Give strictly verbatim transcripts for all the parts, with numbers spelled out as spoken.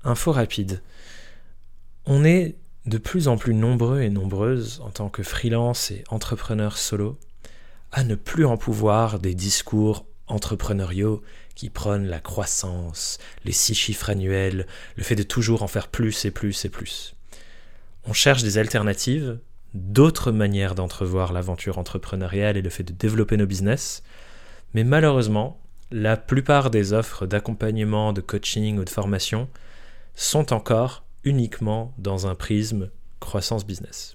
info rapide. On est de plus en plus nombreux et nombreuses en tant que freelance et entrepreneurs solo à ne plus en pouvoir des discours entrepreneuriaux qui prônent la croissance, les six chiffres annuels, le fait de toujours en faire plus et plus et plus. On cherche des alternatives, d'autres manières d'entrevoir l'aventure entrepreneuriale et le fait de développer nos business, mais malheureusement, la plupart des offres d'accompagnement, de coaching ou de formation sont encore uniquement dans un prisme croissance business.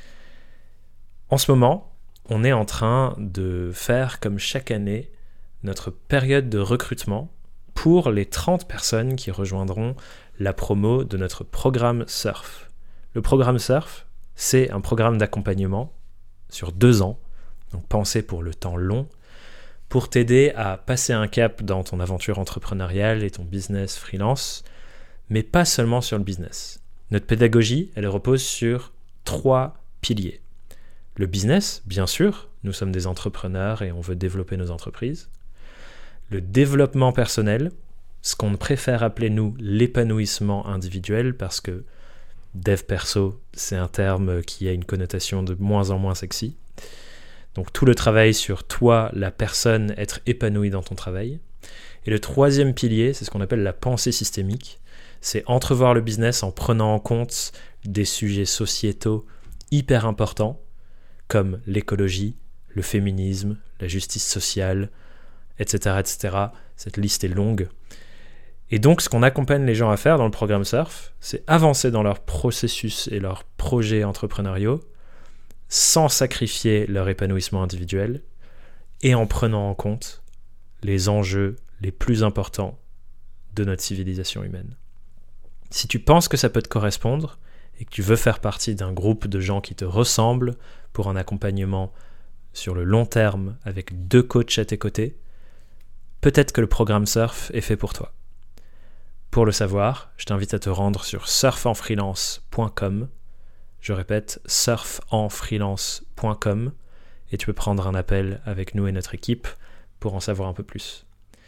En ce moment, on est en train de faire comme chaque année notre période de recrutement pour les trente personnes qui rejoindront la promo de notre programme Surf. Le programme Surf, c'est un programme d'accompagnement sur deux ans, donc pensé pour le temps long, pour t'aider à passer un cap dans ton aventure entrepreneuriale et ton business freelance, mais pas seulement sur le business. Notre pédagogie, elle repose sur trois piliers. Le business, bien sûr, nous sommes des entrepreneurs et on veut développer nos entreprises. Le développement personnel, ce qu'on préfère appeler nous l'épanouissement individuel, parce que dev perso, c'est un terme qui a une connotation de moins en moins sexy. Donc tout le travail sur toi, la personne, être épanoui dans ton travail. Et le troisième pilier, c'est ce qu'on appelle la pensée systémique. C'est entrevoir le business en prenant en compte des sujets sociétaux hyper importants, comme l'écologie, le féminisme, la justice sociale, et cetera, et cetera. Cette liste est longue. Et donc, ce qu'on accompagne les gens à faire dans le programme Surf, c'est avancer dans leur processus et leurs projets entrepreneuriaux sans sacrifier leur épanouissement individuel et en prenant en compte les enjeux les plus importants de notre civilisation humaine. Si tu penses que ça peut te correspondre et que tu veux faire partie d'un groupe de gens qui te ressemblent pour un accompagnement sur le long terme avec deux coachs à tes côtés, peut-être que le programme Surf est fait pour toi. Pour le savoir, je t'invite à te rendre sur surf en freelance point com. Je répète, surf en freelance point com et tu peux prendre un appel avec nous et notre équipe pour en savoir un peu plus.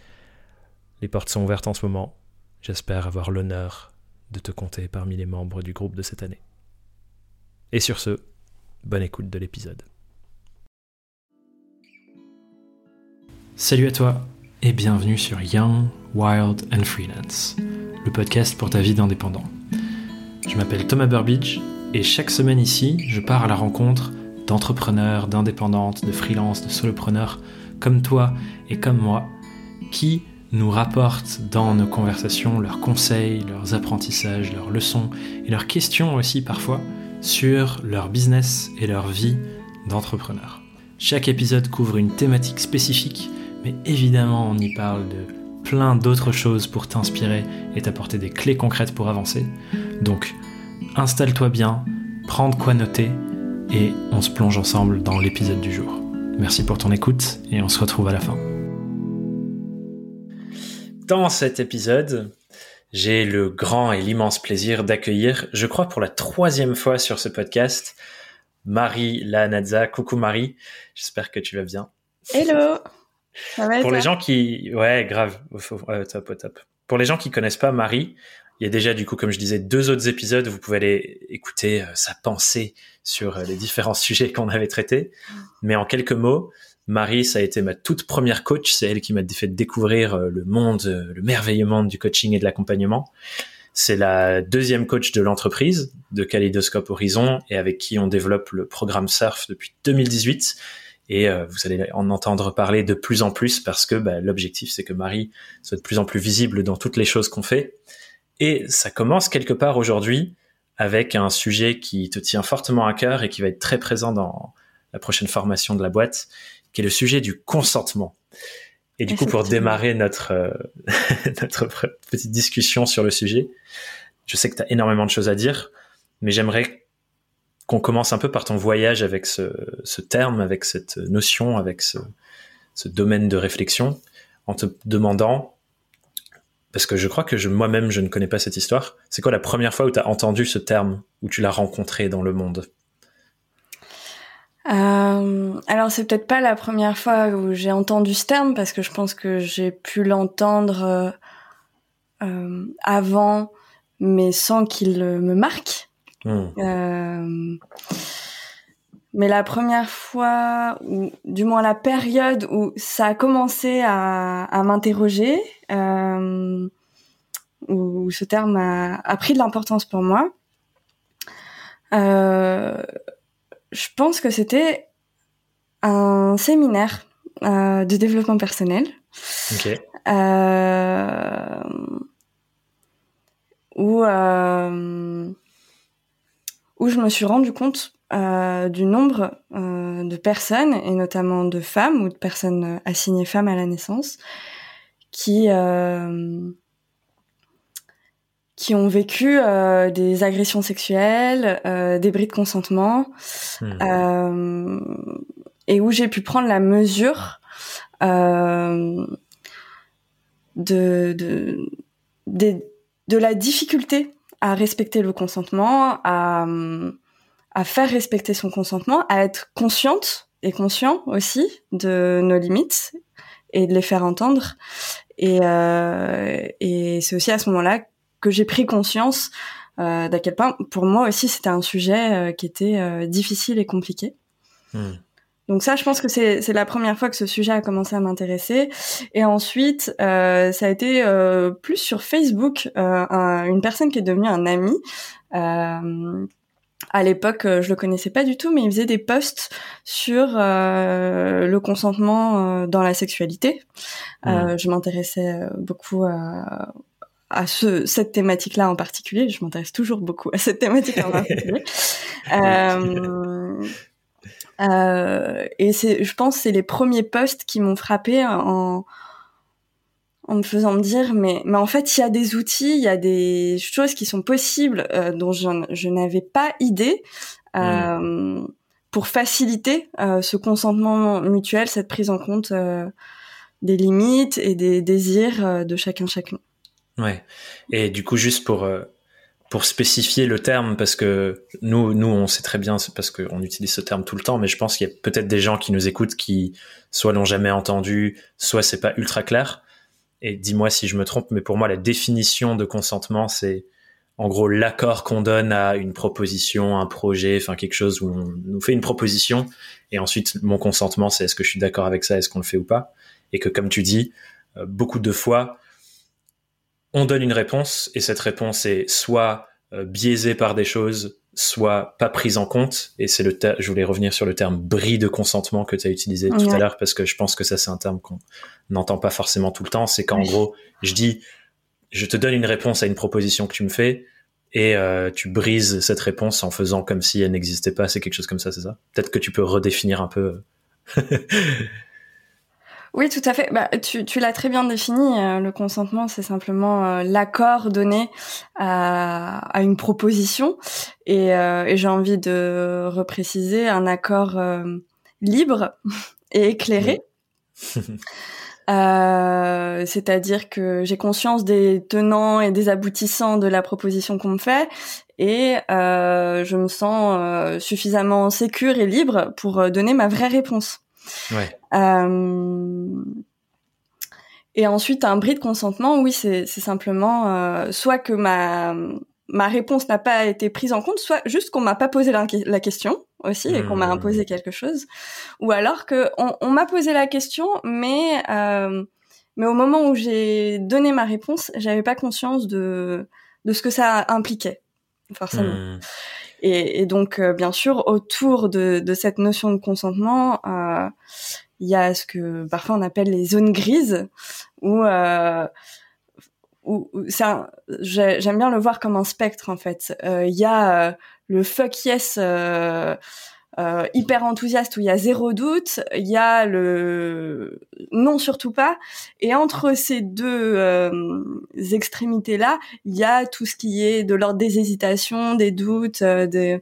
Les portes sont ouvertes en ce moment. J'espère avoir l'honneur de te compter parmi les membres du groupe de cette année. Et sur ce, bonne écoute de l'épisode. Salut à toi et bienvenue sur Young, Wild and Freelance, le podcast pour ta vie d'indépendant. Je m'appelle Thomas Burbidge et chaque semaine ici, je pars à la rencontre d'entrepreneurs, d'indépendantes, de freelance, de solopreneurs comme toi et comme moi qui nous rapportent dans nos conversations leurs conseils, leurs apprentissages, leurs leçons et leurs questions aussi parfois sur leur business et leur vie d'entrepreneur. Chaque épisode couvre une thématique spécifique, mais évidemment on y parle de plein d'autres choses pour t'inspirer et t'apporter des clés concrètes pour avancer. Donc installe-toi bien, prends de quoi noter et on se plonge ensemble dans l'épisode du jour. Merci pour ton écoute et on se retrouve à la fin. Dans cet épisode, j'ai le grand et l'immense plaisir d'accueillir, je crois pour la troisième fois sur ce podcast, Marie Lanazza. Coucou Marie, j'espère que tu vas bien. Hello, ça va et Pour toi? les gens qui... Ouais, grave, ouais, top, top. Pour les gens qui connaissent pas Marie, il y a déjà du coup, comme je disais, deux autres épisodes où vous pouvez aller écouter euh, sa pensée sur euh, les différents sujets qu'on avait traités. Mais en quelques mots, Marie, ça a été ma toute première coach. C'est elle qui m'a fait découvrir le monde, le merveilleux monde du coaching et de l'accompagnement. C'est la deuxième coach de l'entreprise, de Kaleidoscope Horizon, et avec qui on développe le programme Surf depuis deux mille dix-huit. Et euh, vous allez en entendre parler de plus en plus parce que bah, l'objectif, c'est que Marie soit de plus en plus visible dans toutes les choses qu'on fait. Et ça commence quelque part aujourd'hui avec un sujet qui te tient fortement à cœur et qui va être très présent dans la prochaine formation de la boîte, qui est le sujet du consentement. Et du coup, pour démarrer notre, euh, notre petite discussion sur le sujet, je sais que tu as énormément de choses à dire, mais j'aimerais qu'on commence un peu par ton voyage avec ce, ce terme, avec cette notion, avec ce, ce domaine de réflexion, en te demandant, parce que je crois que je, moi-même, je ne connais pas cette histoire, c'est quoi la première fois où tu as entendu ce terme, où tu l'as rencontré dans le monde ? Euh, alors c'est peut-être pas la première fois où j'ai entendu ce terme parce que je pense que j'ai pu l'entendre euh, euh, avant, mais sans qu'il me marque. Mmh. Euh, mais la première fois, ou du moins la période où ça a commencé à, à m'interroger, euh, où ce terme a, a pris de l'importance pour moi, euh, je pense que c'était un séminaire euh, de développement personnel. Ok. Euh, où, euh, où je me suis rendu compte euh, du nombre euh, de personnes, et notamment de femmes ou de personnes assignées femmes à la naissance, qui, euh, qui ont vécu euh, des agressions sexuelles, euh, des bris de consentement, Mmh. euh, et où j'ai pu prendre la mesure euh, de, de, de, de la difficulté à respecter le consentement, à, à faire respecter son consentement, à être consciente et conscient aussi de nos limites et de les faire entendre. Et, euh, et c'est aussi à ce moment-là que j'ai pris conscience euh, d'à quel point, pour moi aussi, c'était un sujet euh, qui était euh, difficile et compliqué. Mmh. Donc ça, je pense que c'est c'est la première fois que ce sujet a commencé à m'intéresser. Et ensuite, euh, ça a été euh, plus sur Facebook, euh, un, une personne qui est devenue un ami. Euh, à l'époque, je le connaissais pas du tout, mais il faisait des posts sur euh, le consentement euh, dans la sexualité. Mmh. Euh, je m'intéressais beaucoup à, à ce, cette thématique-là en particulier. Je m'intéresse toujours beaucoup à cette thématique en particulier. euh, Euh, et c'est, je pense, que c'est les premiers posts qui m'ont frappée en, en me faisant me dire, mais, mais en fait, il y a des outils, il y a des choses qui sont possibles euh, dont je, je n'avais pas idée euh, mmh. pour faciliter euh, ce consentement mutuel, cette prise en compte euh, des limites et des désirs euh, de chacun chacune. Ouais. Et du coup, juste pour euh... pour spécifier le terme, parce que nous, nous, on sait très bien, c'est parce qu'on utilise ce terme tout le temps, mais je pense qu'il y a peut-être des gens qui nous écoutent qui soit l'ont jamais entendu, soit c'est pas ultra clair. Et dis-moi si je me trompe, mais pour moi, la définition de consentement, c'est en gros l'accord qu'on donne à une proposition, un projet, enfin quelque chose où on nous fait une proposition, et ensuite mon consentement, c'est est-ce que je suis d'accord avec ça, est-ce qu'on le fait ou pas. Et que comme tu dis, beaucoup de fois, on donne une réponse et cette réponse est soit euh, biaisée par des choses, soit pas prise en compte. Et c'est le ter- je voulais revenir sur le terme bris de consentement que tu as utilisé tout Ouais. à l'heure, parce que je pense que ça, c'est un terme qu'on n'entend pas forcément tout le temps. C'est qu'en ouais. gros, je dis, je te donne une réponse à une proposition que tu me fais et euh, tu brises cette réponse en faisant comme si elle n'existait pas. C'est quelque chose comme ça, c'est ça? Peut-être que tu peux redéfinir un peu. Oui, tout à fait. Bah, tu, tu l'as très bien défini. Euh, le consentement, c'est simplement euh, l'accord donné à, à une proposition. Et, euh, et j'ai envie de repréciser un accord euh, libre et éclairé. Oui. euh, c'est-à-dire que j'ai conscience des tenants et des aboutissants de la proposition qu'on me fait. Et euh, je me sens euh, suffisamment sécure et libre pour donner ma vraie réponse. Ouais. Euh, et ensuite, un bris de consentement, oui, c'est, c'est simplement euh, soit que ma ma réponse n'a pas été prise en compte, soit juste qu'on m'a pas posé la, la question aussi et mmh. qu'on m'a imposé quelque chose, ou alors que on, on m'a posé la question, mais euh, mais au moment où j'ai donné ma réponse, j'avais pas conscience de de ce que ça impliquait forcément. Mmh. Et, et donc, euh, bien sûr, autour de, de cette notion de consentement, euh, il y a ce que parfois on appelle les zones grises, où, euh, où, où c'est un, j'aime bien le voir comme un spectre en fait. Il euh, y a euh, le fuck yes euh, euh, hyper enthousiaste où il y a zéro doute, il y a le non surtout pas, et entre ces deux euh, extrémités là, il y a tout ce qui est de l'ordre des hésitations, des doutes, euh, des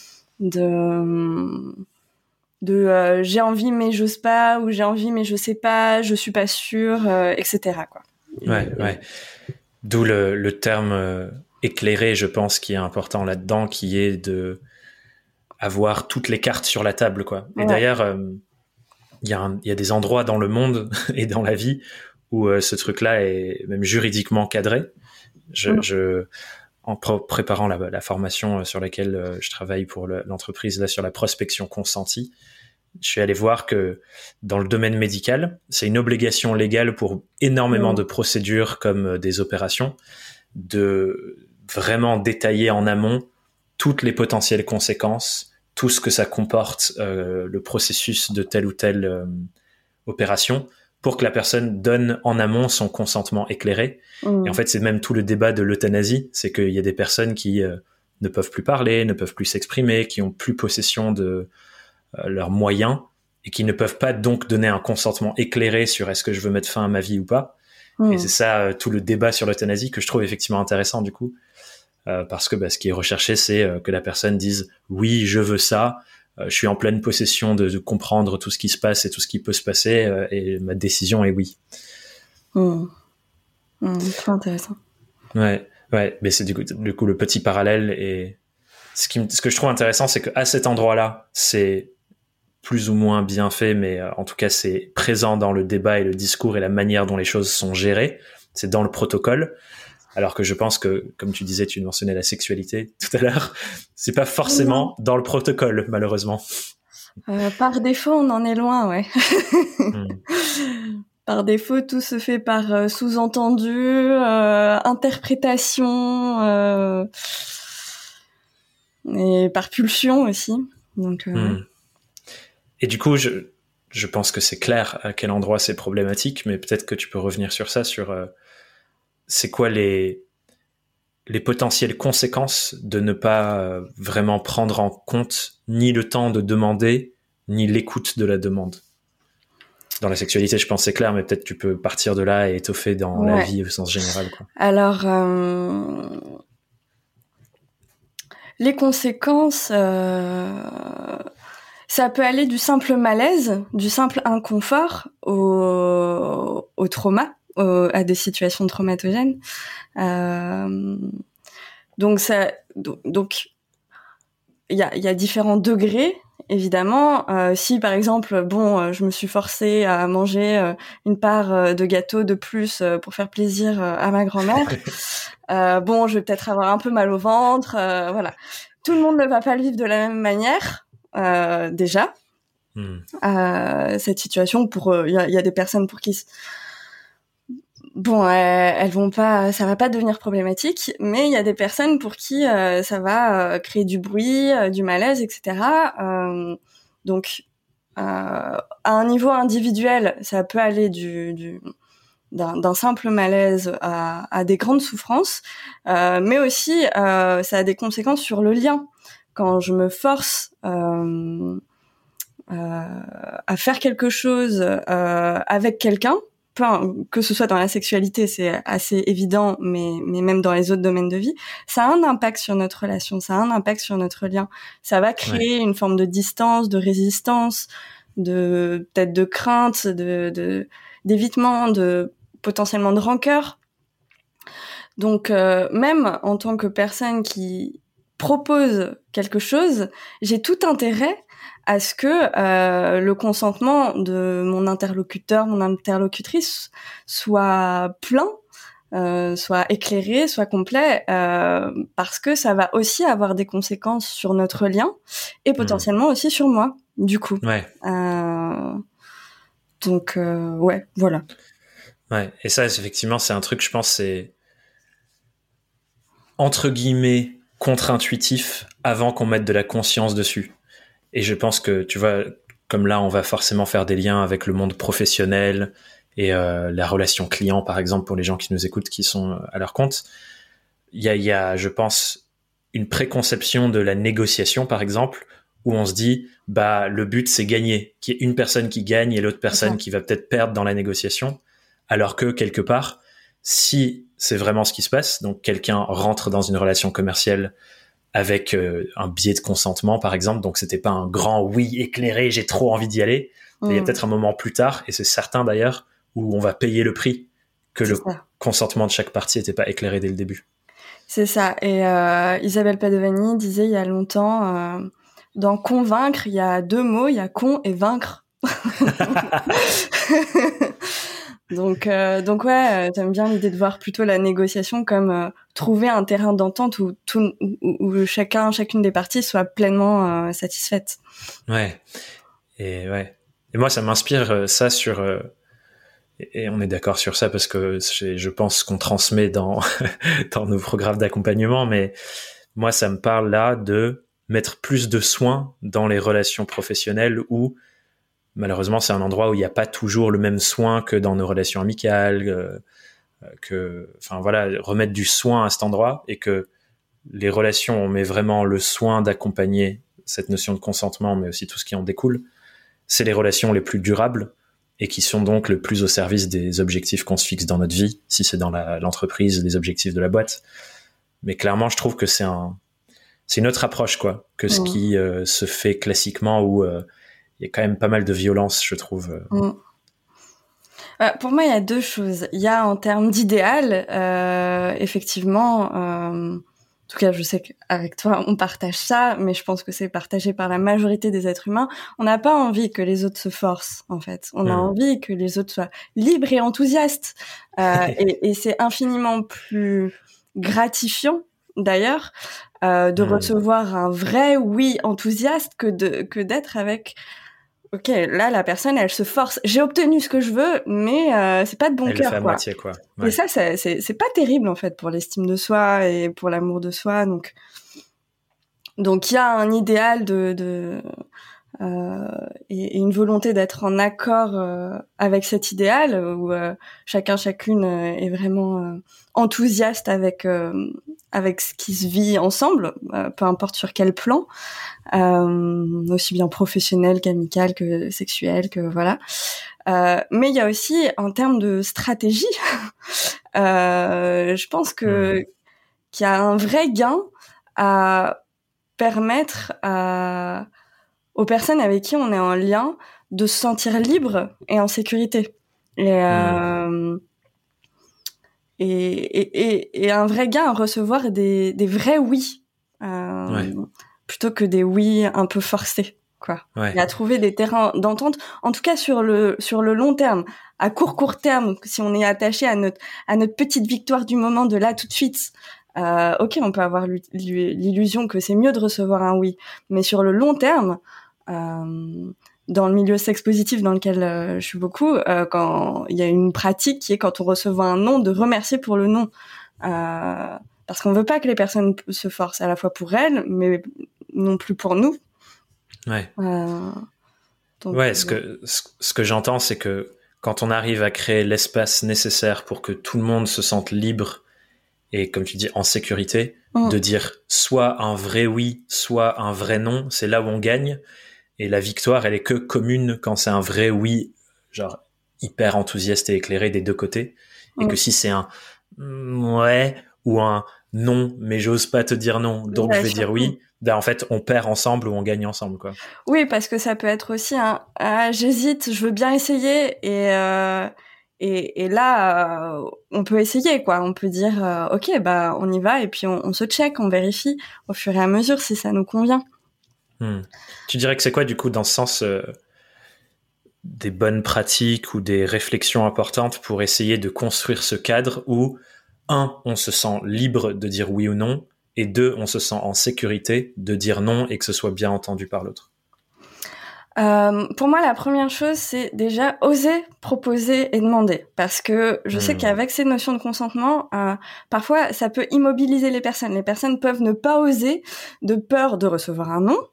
de de euh, j'ai envie mais j'ose pas, ou j'ai envie mais je sais pas, je suis pas sûre, euh, et cetera quoi. Ouais, et, ouais. D'où le, le terme euh, éclairé, je pense, qui est important là-dedans, qui est de avoir toutes les cartes sur la table, quoi. Et ouais. D'ailleurs, il euh, y, y a des endroits dans le monde et dans la vie où euh, ce truc-là est même juridiquement cadré. Je, mmh. je, en pr- préparant la, la formation sur laquelle euh, je travaille pour le, l'entreprise, là, sur la prospection consentie, je suis allé voir que dans le domaine médical, c'est une obligation légale pour énormément mmh. de procédures comme des opérations, de vraiment détailler en amont toutes les potentielles conséquences, tout ce que ça comporte, euh, le processus de telle ou telle euh, opération, pour que la personne donne en amont son consentement éclairé. Mmh. Et en fait, c'est même tout le débat de l'euthanasie, c'est qu'il y a des personnes qui euh, ne peuvent plus parler, ne peuvent plus s'exprimer, qui ont plus possession de euh, leurs moyens, et qui ne peuvent pas donc donner un consentement éclairé sur est-ce que je veux mettre fin à ma vie ou pas. Mmh. Et c'est ça, euh, tout le débat sur l'euthanasie que je trouve effectivement intéressant du coup, euh, parce que bah, ce qui est recherché, c'est euh, que la personne dise « oui, je veux ça », euh, je suis en pleine possession de, de comprendre tout ce qui se passe et tout ce qui peut se passer, euh, et ma décision est oui. Mmh. Mmh, très intéressant. Ouais, ouais, mais c'est du coup, du coup le petit parallèle. Et ce, qui, ce que je trouve intéressant, c'est qu'à cet endroit-là, c'est plus ou moins bien fait, mais euh, en tout cas, c'est présent dans le débat et le discours et la manière dont les choses sont gérées. C'est dans le protocole. Alors que je pense que, comme tu disais, tu mentionnais la sexualité tout à l'heure, c'est pas forcément dans le protocole, malheureusement. Euh, par défaut, on en est loin, ouais. mm. Par défaut, tout se fait par euh, sous-entendu, euh, interprétation, euh, et par pulsion aussi. Donc, euh, mm. ouais. Et du coup, je, je pense que c'est clair à quel endroit c'est problématique, mais peut-être que tu peux revenir sur ça, sur euh, c'est quoi les, les potentielles conséquences de ne pas euh, vraiment prendre en compte ni le temps de demander, ni l'écoute de la demande. Dans la sexualité, je pense que c'est clair, mais peut-être tu peux partir de là et étoffer dans ouais. la vie au sens général, quoi. Alors, euh, les conséquences, euh, ça peut aller du simple malaise, du simple inconfort au, au trauma, au, à des situations traumatogènes. Euh, donc, ça, donc, il y a, y a différents degrés. Évidemment, euh, si par exemple, bon, euh, je me suis forcée à manger euh, une part euh, de gâteau de plus euh, pour faire plaisir euh, à ma grand-mère, euh, bon, je vais peut-être avoir un peu mal au ventre, euh, voilà. Tout le monde ne va pas le vivre de la même manière, euh, déjà. Mm. Euh, cette situation, pour il y, y a des personnes pour qui bon, elles, elles vont pas, ça va pas devenir problématique, mais il y a des personnes pour qui euh, ça va euh, créer du bruit, euh, du malaise, et cetera. Euh, donc, euh, à un niveau individuel, ça peut aller du, du d'un, d'un simple malaise à, à des grandes souffrances, euh, mais aussi euh, ça a des conséquences sur le lien. Quand je me force euh, euh, à faire quelque chose euh, avec quelqu'un, que ce soit dans la sexualité, c'est assez évident, mais, mais même dans les autres domaines de vie, ça a un impact sur notre relation, ça a un impact sur notre lien. Ça va créer ouais. une forme de distance, de résistance, de peut-être de crainte, de, de d'évitement, de potentiellement de rancœur. Donc euh, même en tant que personne qui propose quelque chose, j'ai tout intérêt à ce que euh, le consentement de mon interlocuteur, mon interlocutrice soit plein, euh, soit éclairé, soit complet, euh, parce que ça va aussi avoir des conséquences sur notre lien et potentiellement mmh. aussi sur moi, du coup. Ouais. Euh, donc, euh, ouais, voilà. Ouais, et ça, effectivement, c'est un truc, je pense, c'est entre guillemets contre-intuitif avant qu'on mette de la conscience dessus. Et je pense que, tu vois, comme là, on va forcément faire des liens avec le monde professionnel et euh, la relation client, par exemple, pour les gens qui nous écoutent, qui sont à leur compte. Il y a, il y a, je pense, une préconception de la négociation, par exemple, où on se dit, bah, le but, c'est gagner, qu'il y ait une personne qui gagne et l'autre personne okay. qui va peut-être perdre dans la négociation. Alors que, quelque part, si c'est vraiment ce qui se passe, donc quelqu'un rentre dans une relation commerciale avec euh, un biais de consentement, par exemple, donc c'était pas un grand oui éclairé, j'ai trop envie d'y aller, mmh. mais il y a peut-être un moment plus tard, et c'est certain d'ailleurs, où on va payer le prix, que c'est le ça. Consentement de chaque partie n'était pas éclairé dès le début. C'est ça, et euh, Isabelle Padovani disait il y a longtemps, euh, dans convaincre, il y a deux mots, il y a con et vaincre. Donc, euh, donc ouais, euh, j'aime bien l'idée de voir plutôt la négociation comme euh, trouver un terrain d'entente où, tout, où, où chacun, chacune des parties soit pleinement euh, satisfaite. Ouais. Et ouais. Et moi, ça m'inspire euh, ça sur. Euh, et, et on est d'accord sur ça parce que je pense qu'on transmet dans dans nos programmes d'accompagnement, mais moi, ça me parle là de mettre plus de soin dans les relations professionnelles où malheureusement, c'est un endroit où il n'y a pas toujours le même soin que dans nos relations amicales, euh, que, enfin voilà, remettre du soin à cet endroit et que les relations, on met vraiment le soin d'accompagner cette notion de consentement, mais aussi tout ce qui en découle. C'est les relations les plus durables et qui sont donc le plus au service des objectifs qu'on se fixe dans notre vie, si c'est dans la, l'entreprise, les objectifs de la boîte. Mais clairement, je trouve que c'est un, c'est une autre approche, quoi, que ce mmh. qui euh, se fait classiquement où euh, il y a quand même pas mal de violence, je trouve. Mmh. Euh, pour moi, il y a deux choses. Il y a en termes d'idéal, euh, effectivement, euh, en tout cas, je sais qu'avec toi, on partage ça, mais je pense que c'est partagé par la majorité des êtres humains. On n'a pas envie que les autres se forcent, en fait. On mmh. a envie que les autres soient libres et enthousiastes. Euh, et, et c'est infiniment plus gratifiant, d'ailleurs, euh, de mmh. recevoir un vrai oui enthousiaste que de que d'être avec... Ok, là, la personne, elle se force. J'ai obtenu ce que je veux, mais euh, c'est pas de bon elle cœur, le fait à quoi. moitié, quoi. Ouais. Et ça, c'est, c'est, c'est pas terrible, en fait, pour l'estime de soi et pour l'amour de soi. Donc, donc il y a un idéal de, de euh, et, et une volonté d'être en accord euh, avec cet idéal où euh, chacun, chacune euh, est vraiment euh, enthousiaste avec euh, avec ce qui se vit ensemble, euh, peu importe sur quel plan. Euh, aussi bien professionnel qu'amical que sexuel, que voilà. Euh, mais il y a aussi en termes de stratégie, euh, je pense que mmh. qu'il y a un vrai gain à permettre à aux personnes avec qui on est en lien de se sentir libre et en sécurité. Et euh, mmh. et, et, et, et un vrai gain à recevoir des, des vrais oui. Euh, ouais. Plutôt que des oui un peu forcés, quoi. Ouais. Et à trouver des terrains d'entente, en tout cas sur le sur le long terme. À court court terme, si on est attaché à notre à notre petite victoire du moment de là tout de suite, euh, ok, on peut avoir l'illusion que c'est mieux de recevoir un oui, mais sur le long terme, euh, dans le milieu sexe positif dans lequel euh, je suis beaucoup, euh, quand il y a une pratique qui est quand on reçoit un non, de remercier pour le non. Euh, Parce qu'on veut pas que les personnes se forcent à la fois pour elles, mais non plus pour nous. Ouais. Euh, donc, ouais, ce que, ce que j'entends, c'est que quand on arrive à créer l'espace nécessaire pour que tout le monde se sente libre et, comme tu dis, en sécurité, mmh. de dire soit un vrai oui, soit un vrai non, c'est là où on gagne. Et la victoire, elle est que commune quand c'est un vrai oui, genre hyper enthousiaste et éclairé des deux côtés. Et mmh. que si c'est un ouais ou un non, mais j'ose pas te dire non, donc ouais, je vais dire oui, ben en fait, on perd ensemble ou on gagne ensemble, quoi. Oui, parce que ça peut être aussi un ah, j'hésite, je veux bien essayer, et euh, et, et là, euh, on peut essayer, quoi. On peut dire, euh, ok, bah on y va, et puis on, on se check, on vérifie au fur et à mesure si ça nous convient. Hmm. Tu dirais que c'est quoi, du coup, dans ce sens, euh, des bonnes pratiques ou des réflexions importantes pour essayer de construire ce cadre où un, on se sent libre de dire oui ou non, et deux, on se sent en sécurité de dire non et que ce soit bien entendu par l'autre. Euh, pour moi, la première chose, c'est déjà oser proposer et demander, parce que je mmh. sais qu'avec ces notions de consentement, euh, parfois, ça peut immobiliser les personnes. Les personnes peuvent ne pas oser de peur de recevoir un non,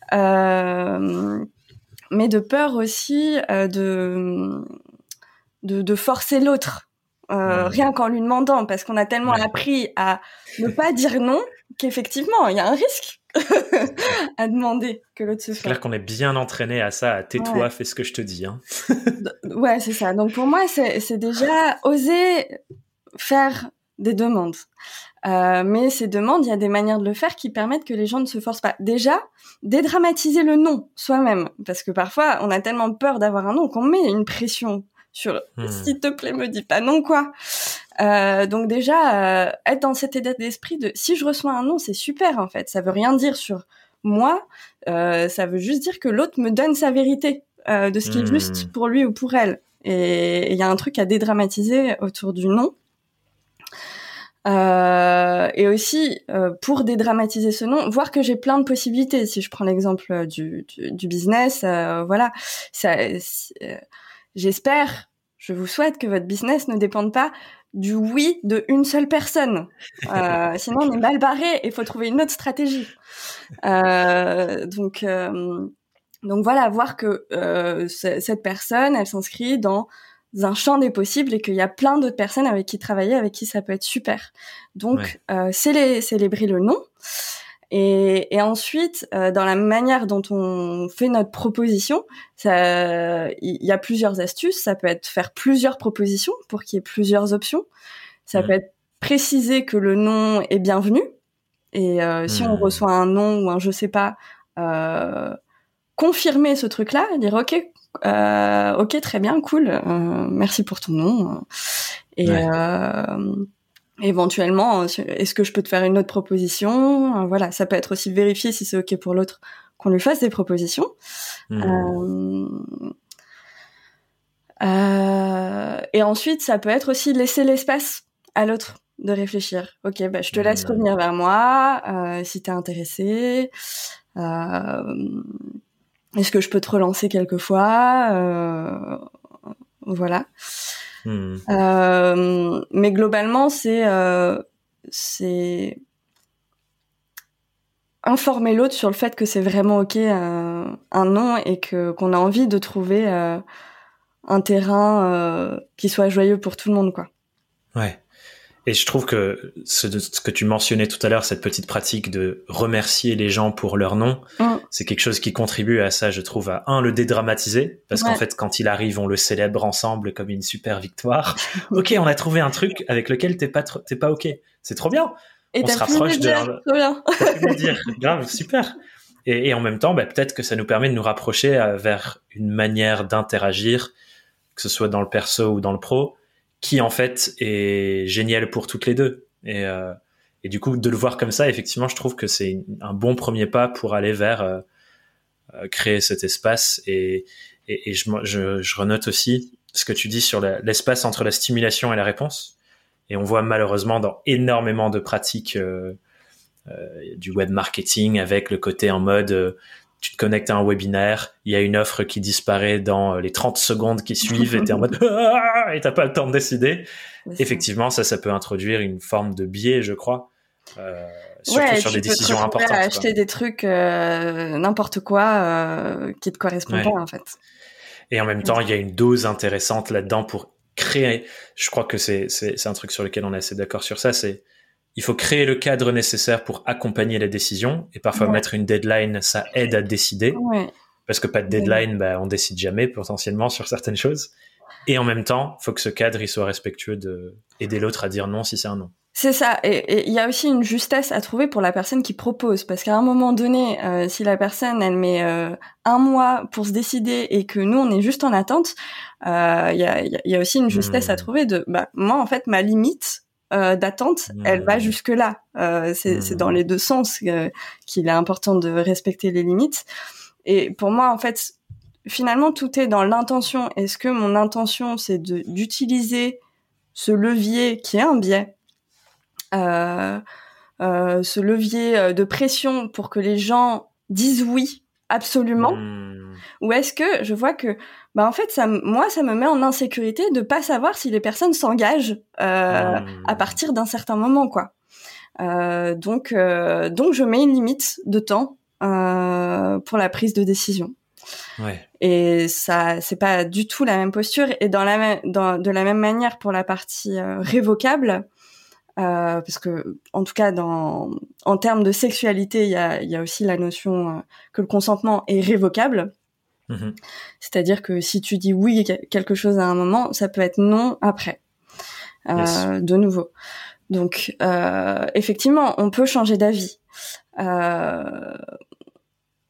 euh, mais de peur aussi euh, de, de de forcer l'autre. Euh, mmh. Rien qu'en lui demandant, parce qu'on a tellement ouais. appris à ne pas dire non qu'effectivement il y a un risque à demander que l'autre se fasse. C'est clair qu'on est bien entraîné à ça, à tais-toi, ouais. fais ce que je te dis. Hein. Ouais, c'est ça. Donc pour moi, c'est, c'est déjà oser faire des demandes. Euh, mais ces demandes, il y a des manières de le faire qui permettent que les gens ne se forcent pas. Déjà, dédramatiser le non soi-même, parce que parfois on a tellement peur d'avoir un non qu'on met une pression sur hmm. s'il te plaît me dis pas non, quoi. Euh, donc déjà euh, être dans cet état d'esprit de si je reçois un non, c'est super, en fait, ça veut rien dire sur moi, euh, ça veut juste dire que l'autre me donne sa vérité euh, de ce qui hmm. est juste pour lui ou pour elle. Et il y a un truc à dédramatiser autour du non. Euh, et aussi, euh, pour dédramatiser ce non, voir que j'ai plein de possibilités. Si je prends l'exemple du, du, du business, euh, voilà, ça, euh, j'espère, je vous souhaite que votre business ne dépende pas du oui de une seule personne. Euh, sinon, on est mal barré et il faut trouver une autre stratégie. Euh, donc, euh, donc voilà, voir que euh, c- cette personne, elle s'inscrit dans un champ des possibles et qu'il y a plein d'autres personnes avec qui travailler, avec qui ça peut être super. Donc, ouais. euh, célé- célébrer le non. Et, et ensuite, euh, dans la manière dont on fait notre proposition, il y a plusieurs astuces. Ça peut être faire plusieurs propositions pour qu'il y ait plusieurs options. Ça mmh. peut être préciser que le non est bienvenu. Et euh, mmh. si on reçoit un non ou un je sais pas, euh, confirmer ce truc-là, dire ok, euh, ok, très bien, cool, euh, merci pour ton nom. Et ouais. euh, éventuellement, est-ce que je peux te faire une autre proposition ? Voilà, ça peut être aussi vérifier si c'est ok pour l'autre qu'on lui fasse des propositions. Mmh. Euh, euh, et ensuite, ça peut être aussi laisser l'espace à l'autre de réfléchir. Ok, bah je te laisse mmh. revenir vers moi euh, si t'es intéressé. Euh, est-ce que je peux te relancer quelquefois ? euh, Voilà. Mmh. Euh, mais globalement, c'est euh, c'est informer l'autre sur le fait que c'est vraiment ok euh, un non et que qu'on a envie de trouver euh, un terrain euh, qui soit joyeux pour tout le monde, quoi. Ouais. Et je trouve que ce, ce que tu mentionnais tout à l'heure, cette petite pratique de remercier les gens pour leur nom, mmh. c'est quelque chose qui contribue à ça, je trouve, à un, le dédramatiser, parce ouais. qu'en fait, quand il arrive, on le célèbre ensemble comme une super victoire. Ok, on a trouvé un truc avec lequel t'es pas, tr- t'es pas ok. C'est trop bien. Et on t'as se rapproche pu me le dire, de... trop bien. T'as pu me le dire. Grave, super. Et, et en même temps, bah, peut-être que ça nous permet de nous rapprocher à, vers une manière d'interagir, que ce soit dans le perso ou dans le pro, qui en fait est génial pour toutes les deux. Et, euh, et du coup, de le voir comme ça, effectivement, je trouve que c'est une, un bon premier pas pour aller vers euh, euh, créer cet espace. Et, et, et je, je, je renote aussi ce que tu dis sur la, l'espace entre la stimulation et la réponse. Et on voit malheureusement dans énormément de pratiques euh, euh, du web marketing avec le côté en mode... Euh, tu te connectes à un webinaire, il y a une offre qui disparaît dans les trente secondes qui suivent et t'es en mode ah et t'as pas le temps de décider. C'est Effectivement, ça, ça peut introduire une forme de biais, je crois, euh, surtout ouais, sur des décisions importantes. À acheter quoi. Des trucs euh, n'importe quoi euh, qui te correspondent ouais. pas en fait. Et en même temps, il y a une dose intéressante là-dedans pour créer. Je crois que c'est c'est c'est un truc sur lequel on est assez d'accord sur ça. C'est il faut créer le cadre nécessaire pour accompagner la décision et parfois ouais. mettre une deadline, ça aide à décider ouais. parce que pas de deadline, ouais. bah, on décide jamais potentiellement sur certaines choses. Et en même temps, il faut que ce cadre il soit respectueux de aider l'autre à dire non si c'est un non. C'est ça. Et il y a aussi une justesse à trouver pour la personne qui propose parce qu'à un moment donné, euh, si la personne elle met euh, un mois pour se décider et que nous on est juste en attente, il euh, y, a, y a aussi une justesse mmh. à trouver de bah moi en fait ma limite Euh, d'attente, mmh. elle va jusque là. Euh, c'est, mmh. c'est dans les deux sens euh, qu'il est important de respecter les limites. Et pour moi, en fait, finalement, tout est dans l'intention. Est-ce que mon intention, c'est de, d'utiliser ce levier qui est un biais, euh, euh, ce levier de pression pour que les gens disent oui absolument, mmh. ou est-ce que je vois que bah en fait ça moi ça me met en insécurité de pas savoir si les personnes s'engagent euh, mmh. à partir d'un certain moment quoi. Euh, donc euh, donc je mets une limite de temps euh, pour la prise de décision. Ouais. Et ça c'est pas du tout la même posture et dans la même dans de la même manière pour la partie euh, révocable. Euh, parce que, en tout cas, dans, en termes de sexualité, il y a, il y a aussi la notion euh, que le consentement est révocable. Mmh. C'est-à-dire que si tu dis oui quelque chose à un moment, ça peut être non après, euh, yes. de nouveau. Donc, euh, effectivement, on peut changer d'avis. Euh,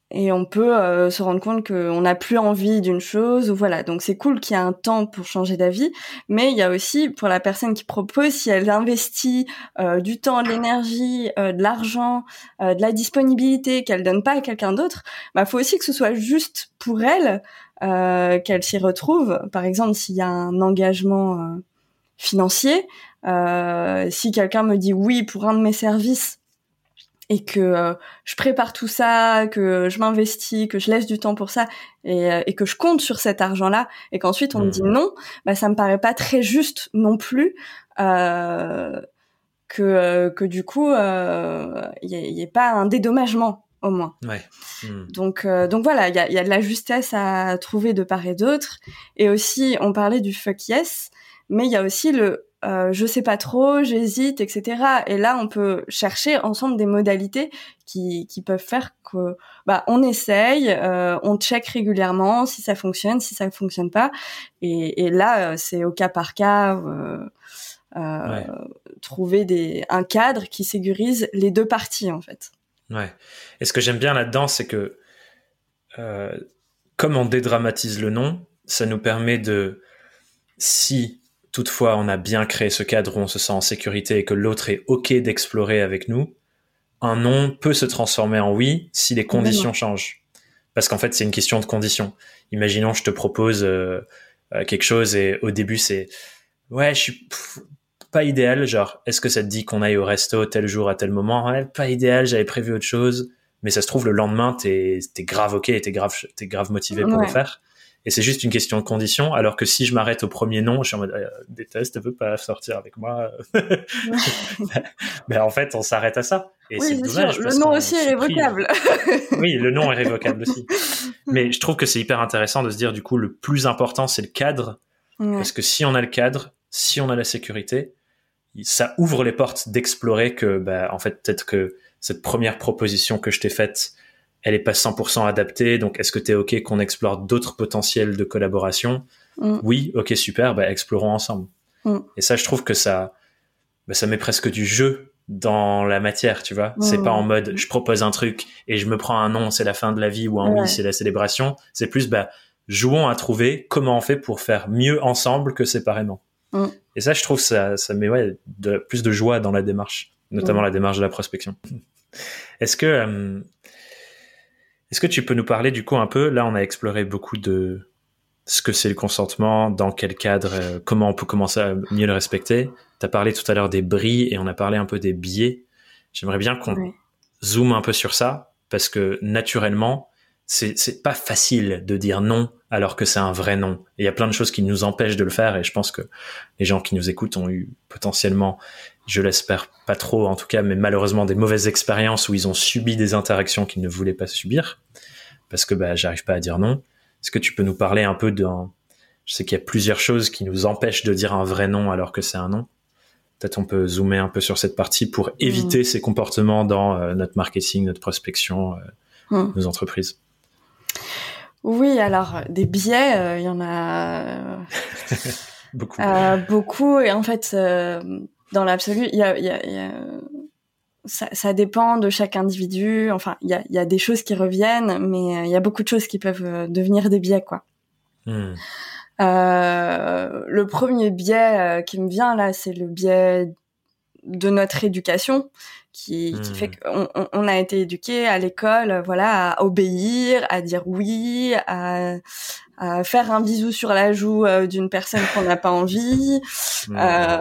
et on peut euh, se rendre compte qu'on n'a plus envie d'une chose, ou voilà. Donc c'est cool qu'il y ait un temps pour changer d'avis, mais il y a aussi pour la personne qui propose, si elle investit euh, du temps, de l'énergie, euh, de l'argent, euh, de la disponibilité qu'elle donne pas à quelqu'un d'autre, bah faut aussi que ce soit juste pour elle, euh, qu'elle s'y retrouve. Par exemple, s'il y a un engagement euh, financier, euh, si quelqu'un me dit oui pour un de mes services, et que euh, je prépare tout ça, que je m'investis, que je laisse du temps pour ça, et, euh, et que je compte sur cet argent-là, et qu'ensuite on mmh. me dit non, bah ça me paraît pas très juste non plus, euh, que euh, que du coup il euh, y, y ait pas un dédommagement au moins. Ouais. Mmh. Donc euh, donc voilà, il y a, y a de la justesse à trouver de part et d'autre, et aussi on parlait du fuck yes, mais il y a aussi le Euh, je sais pas trop, j'hésite, et cetera. Et là, on peut chercher ensemble des modalités qui, qui peuvent faire que, bah, on essaye, euh, on check régulièrement si ça fonctionne, si ça fonctionne pas. Et, et là, c'est au cas par cas, euh, euh, ouais. trouver des, un cadre qui sécurise les deux parties, en fait. Ouais. Et ce que j'aime bien là-dedans, c'est que, euh, comme on dédramatise le non, ça nous permet de, si toutefois on a bien créé ce cadre où on se sent en sécurité et que l'autre est OK d'explorer avec nous, un non peut se transformer en oui si les conditions mmh. changent. Parce qu'en fait, c'est une question de conditions. Imaginons, je te propose euh, euh, quelque chose et au début, c'est « Ouais, je suis pff, pas idéal. » Genre, est-ce que ça te dit qu'on aille au resto tel jour à tel moment ? Ouais, pas idéal, j'avais prévu autre chose. Mais ça se trouve, le lendemain, t'es, t'es grave OK et t'es grave, t'es grave motivé pour ouais. le faire. Et c'est juste une question de condition, alors que si je m'arrête au premier non, je suis en mode euh, « déteste, elle veut pas sortir avec moi. » Ben en fait, on s'arrête à ça. Et oui, c'est, c'est dommage. Sûr. Le non aussi est révocable. Oui, le non est révocable aussi. Mais je trouve que c'est hyper intéressant de se dire, du coup, le plus important, c'est le cadre. Ouais. Parce que si on a le cadre, si on a la sécurité, ça ouvre les portes d'explorer que, bah, en fait, peut-être que cette première proposition que je t'ai faite, elle est pas cent pour cent adaptée, donc est-ce que t'es OK qu'on explore d'autres potentiels de collaboration ? Mm. Oui, OK, super, bah explorons ensemble. Mm. Et ça, je trouve que ça, bah, ça met presque du jeu dans la matière, tu vois. Mm. C'est pas en mode, je propose un truc et je me prends un non, c'est la fin de la vie, ou un ouais. oui, c'est la célébration. C'est plus, bah, jouons à trouver comment on fait pour faire mieux ensemble que séparément. Mm. Et ça, je trouve ça, ça met ouais, de, plus de joie dans la démarche, notamment mm. la démarche de la prospection. Est-ce que... Euh, Est-ce que tu peux nous parler du coup un peu, là on a exploré beaucoup de ce que c'est le consentement, dans quel cadre, euh, comment on peut commencer à mieux le respecter. Tu as parlé tout à l'heure des bris et on a parlé un peu des biais. J'aimerais bien qu'on oui. zoome un peu sur ça, parce que naturellement, c'est, c'est pas facile de dire non alors que c'est un vrai non. Et il y a plein de choses qui nous empêchent de le faire, et je pense que les gens qui nous écoutent ont eu potentiellement, je l'espère pas trop en tout cas, mais malheureusement des mauvaises expériences où ils ont subi des interactions qu'ils ne voulaient pas subir parce que bah j'arrive pas à dire non. Est-ce que tu peux nous parler un peu d'un... Je sais qu'il y a plusieurs choses qui nous empêchent de dire un vrai non alors que c'est un non. Peut-être on peut zoomer un peu sur cette partie pour éviter mmh. ces comportements dans euh, notre marketing, notre prospection, euh, mmh. nos entreprises. Oui, alors des biais, il euh, y en a beaucoup. Euh, beaucoup, et en fait, euh, dans l'absolu, il y a, y a, y a ça, ça dépend de chaque individu. Enfin, il y a, y a des choses qui reviennent, mais il y a beaucoup de choses qui peuvent devenir des biais, quoi. Mmh. Euh, le premier biais euh, qui me vient là, c'est le biais de notre éducation, qui, mmh. qui fait qu'on on, on a été éduqué à l'école, voilà, à obéir, à dire oui, à, à faire un bisou sur la joue euh, d'une personne qu'on n'a pas envie. Mmh.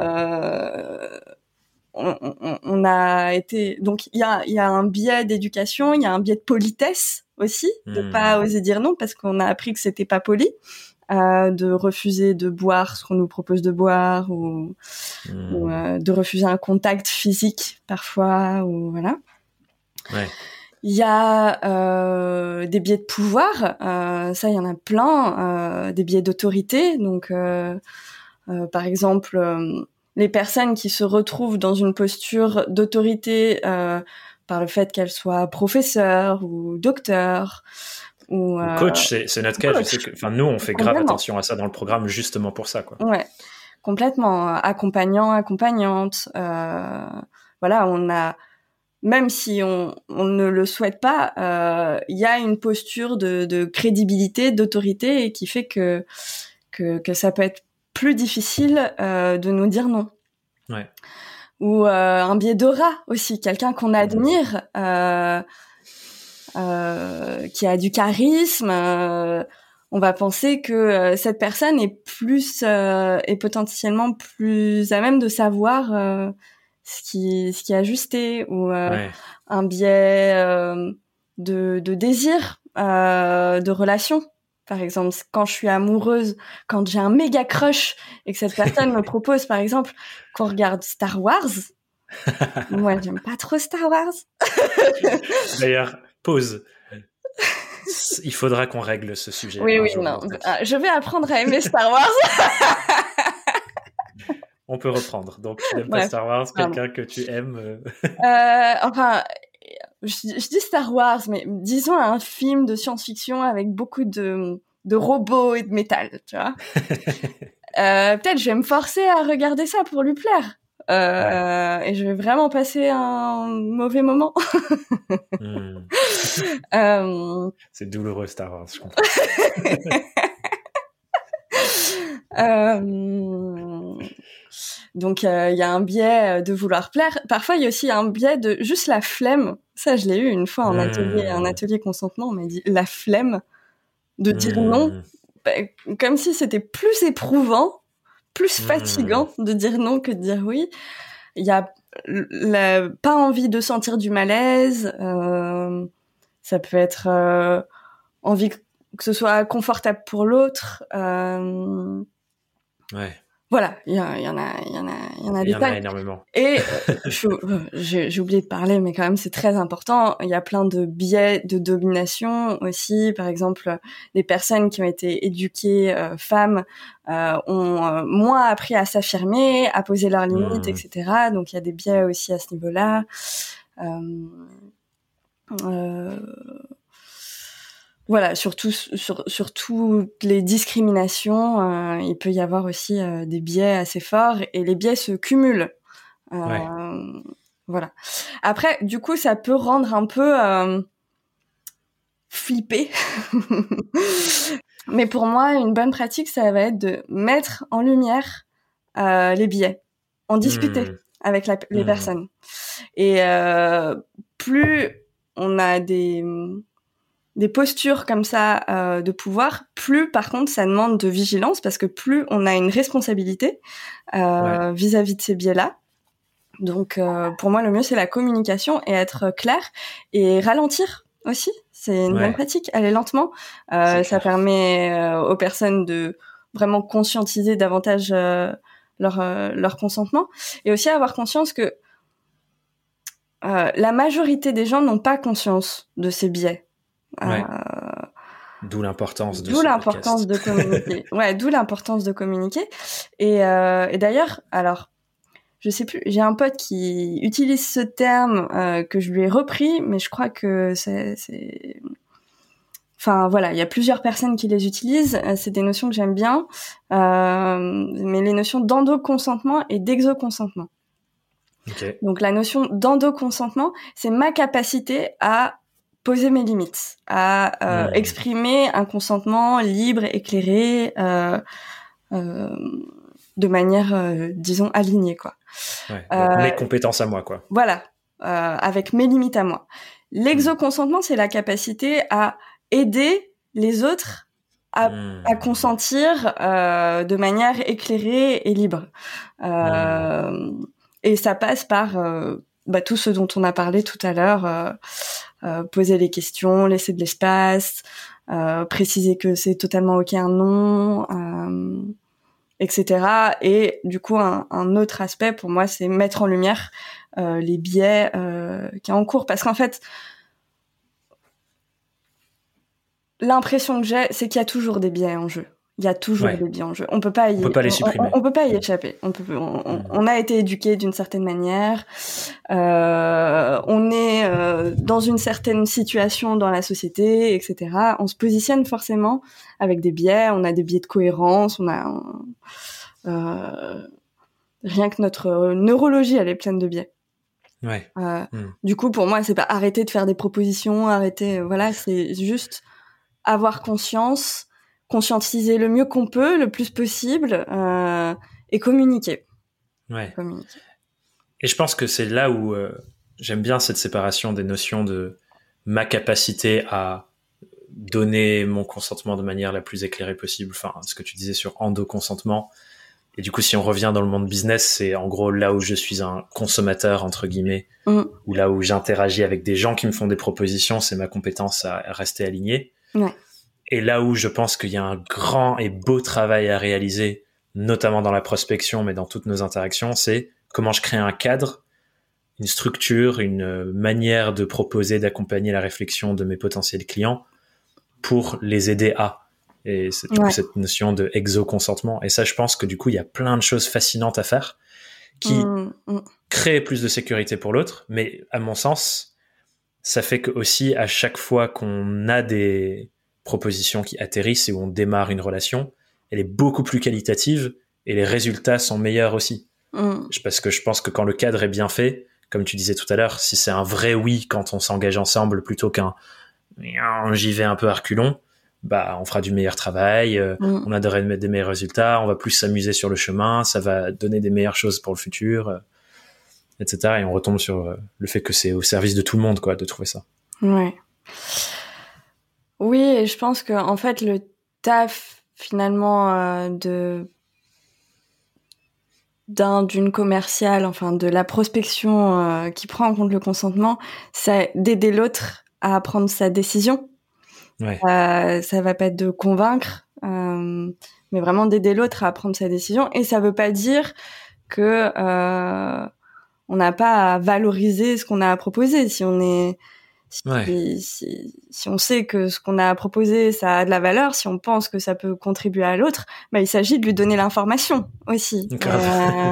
Euh, on, on, on a été, donc il y a, il y a un biais d'éducation, il y a un biais de politesse aussi, de mmh. pas oser dire non parce qu'on a appris que c'était pas poli. Euh, de refuser de boire ce qu'on nous propose de boire, ou, mmh. ou euh, de refuser un contact physique parfois, ou voilà. Ouais. Il y a euh, des biais de pouvoir, euh, ça il y en a plein, euh, des biais d'autorité. Donc euh, euh, par exemple, euh, les personnes qui se retrouvent dans une posture d'autorité euh, par le fait qu'elles soient professeurs ou docteurs. Ou, euh, coach, c'est, c'est notre cas. Je sais que, enfin, nous, on fait grave attention à ça dans le programme, justement pour ça, quoi. Ouais, complètement. Accompagnant, accompagnante. Euh, voilà, on a même si on, on ne le souhaite pas, euh, il y a une posture de, de crédibilité, d'autorité, et qui fait que, que, que ça peut être plus difficile euh, de nous dire non. Ouais. Ou euh, un biais d'aura aussi, quelqu'un qu'on admire, euh, euh, qui a du charisme, euh, on va penser que euh, cette personne est plus euh, est potentiellement plus à même de savoir euh, ce qui ce qui est ajusté, ou euh, Ouais. un biais euh, de de désir, euh, de relation. Par exemple, quand je suis amoureuse, quand j'ai un méga crush et que cette personne me propose, par exemple, qu'on regarde Star Wars, moi j'aime pas trop Star Wars. D'ailleurs, pause. Il faudra qu'on règle ce sujet Oui, un oui, jour. non. Ah, je vais apprendre à aimer Star Wars. On peut reprendre. Donc, tu n'aimes pas Bref, Star Wars, pardon. quelqu'un que tu aimes. Euh... Euh, enfin, je, je dis Star Wars, mais disons un film de science-fiction avec beaucoup de, de robots et de métal, tu vois. euh, peut-être je vais me forcer à regarder ça pour lui plaire. Euh, ouais. Et je vais vraiment passer un mauvais moment. mmh. euh... C'est douloureux Star Wars, je comprends. euh... Donc il euh, y a un biais de vouloir plaire. Parfois il y a aussi un biais de juste la flemme. Ça je l'ai eu une fois en mmh. atelier, un atelier consentement. On m'a dit la flemme de mmh. dire non, bah, comme si c'était plus éprouvant, plus mmh. fatigant de dire non que de dire oui. Il y a la, pas envie de sentir du malaise. Euh, ça peut être euh, envie que ce soit confortable pour l'autre. Euh, ouais. Voilà, il y, y, y en a, il y en a, il y en a des tas. Il y en a énormément. Et euh, je, j'ai, j'ai oublié de parler, mais quand même c'est très important. Il y a plein de biais de domination aussi. Par exemple, les personnes qui ont été éduquées euh, femmes euh, ont euh, moins appris à s'affirmer, à poser leurs limites, mmh. et cetera. Donc il y a des biais aussi à ce niveau-là. Euh, euh, Voilà, surtout sur, sur toutes les discriminations, euh, il peut y avoir aussi euh, des biais assez forts, et les biais se cumulent. Euh, ouais. Voilà. Après, du coup, ça peut rendre un peu euh, flippé. Mais pour moi, une bonne pratique, ça va être de mettre en lumière euh, les biais, en discuter mmh. avec la, les mmh. personnes. Et euh, plus on a des des postures comme ça euh, de pouvoir, plus par contre ça demande de vigilance, parce que plus on a une responsabilité euh, ouais. vis-à-vis de ces biais-là. Donc euh, pour moi le mieux c'est la communication, et être clair, et ralentir aussi. C'est une ouais. bonne pratique, aller lentement. Euh, ça permet euh, aux personnes de vraiment conscientiser davantage euh, leur, euh, leur consentement, et aussi avoir conscience que euh, la majorité des gens n'ont pas conscience de ces biais. Ouais. Euh, d'où l'importance de d'où ce l'importance podcast. de communiquer. Ouais, d'où l'importance de communiquer. Et, euh, et d'ailleurs, alors, je sais plus, j'ai un pote qui utilise ce terme euh, que je lui ai repris, mais je crois que c'est, c'est... Enfin voilà, il y a plusieurs personnes qui les utilisent. C'est des notions que j'aime bien, euh, mais les notions d'endoconsentement et d'exoconsentement. Okay. Donc la notion d'endoconsentement, c'est ma capacité à poser mes limites, à euh, mmh. exprimer un consentement libre, éclairé, euh, euh, de manière, euh, disons, alignée, quoi. Ouais, donc euh, mes compétences à moi, quoi. Voilà, euh, avec mes limites à moi. L'exoconsentement, mmh. c'est la capacité à aider les autres à, mmh. à consentir euh, de manière éclairée et libre. Euh, mmh. Et ça passe par euh, bah, tout ce dont on a parlé tout à l'heure. Euh, Euh, poser les questions, laisser de l'espace, euh, préciser que c'est totalement ok un non, euh, et cetera. Et du coup, un, un autre aspect pour moi, c'est mettre en lumière euh, les biais euh, qui sont en cours. Parce qu'en fait, l'impression que j'ai, c'est qu'il y a toujours des biais en jeu. Il y a toujours ouais. des biais en jeu. On peut pas y, on peut pas les supprimer. On, on, on peut pas y échapper. On peut, on, on, on a été éduqué d'une certaine manière. Euh, on est euh, dans une certaine situation dans la société, et cetera. On se positionne forcément avec des biais. On a des biais de cohérence. On a euh, rien que notre neurologie, elle est pleine de biais. Ouais. Euh, mmh. Du coup, pour moi, c'est pas arrêter de faire des propositions, arrêter, voilà, c'est juste avoir conscience, conscientiser le mieux qu'on peut, le plus possible, euh, et communiquer. Ouais. communiquer. Et je pense que c'est là où euh, j'aime bien cette séparation des notions de ma capacité à donner mon consentement de manière la plus éclairée possible. Enfin, ce que tu disais sur endo-consentement. Et du coup, si on revient dans le monde business, c'est en gros là où je suis un consommateur, entre guillemets, mmh. ou là où j'interagis avec des gens qui me font des propositions, c'est ma compétence à rester aligné. Ouais. Et là où je pense qu'il y a un grand et beau travail à réaliser, notamment dans la prospection, mais dans toutes nos interactions, c'est comment je crée un cadre, une structure, une manière de proposer, d'accompagner la réflexion de mes potentiels clients pour les aider à. Et c'est du ouais. coup cette notion de exo-consentement. Et ça, je pense que du coup, il y a plein de choses fascinantes à faire qui mmh, mmh. créent plus de sécurité pour l'autre. Mais à mon sens, ça fait que aussi à chaque fois qu'on a des propositions qui atterrissent et où on démarre une relation, elle est beaucoup plus qualitative et les résultats sont meilleurs aussi. Mmh. Parce que je pense que quand le cadre est bien fait, comme tu disais tout à l'heure, si c'est un vrai oui quand on s'engage ensemble plutôt qu'un j'y vais un peu à reculons, bah on fera du meilleur travail, euh, mmh. on a des, des meilleurs résultats, on va plus s'amuser sur le chemin, ça va donner des meilleures choses pour le futur, euh, et cetera. Et on retombe sur euh, le fait que c'est au service de tout le monde, quoi, de trouver ça. Ouais. Oui, et je pense que en fait le taf finalement euh, de d'un d'une commerciale, enfin de la prospection euh, qui prend en compte le consentement, c'est d'aider l'autre à prendre sa décision. Ouais. Euh, ça va pas être de convaincre, euh, mais vraiment d'aider l'autre à prendre sa décision. Et ça veut pas dire que euh, on n'a pas à valoriser ce qu'on a à proposer. Si on est Si, ouais. si, si on sait que ce qu'on a à proposer, ça a de la valeur, si on pense que ça peut contribuer à l'autre, bah, il s'agit de lui donner l'information aussi. Euh,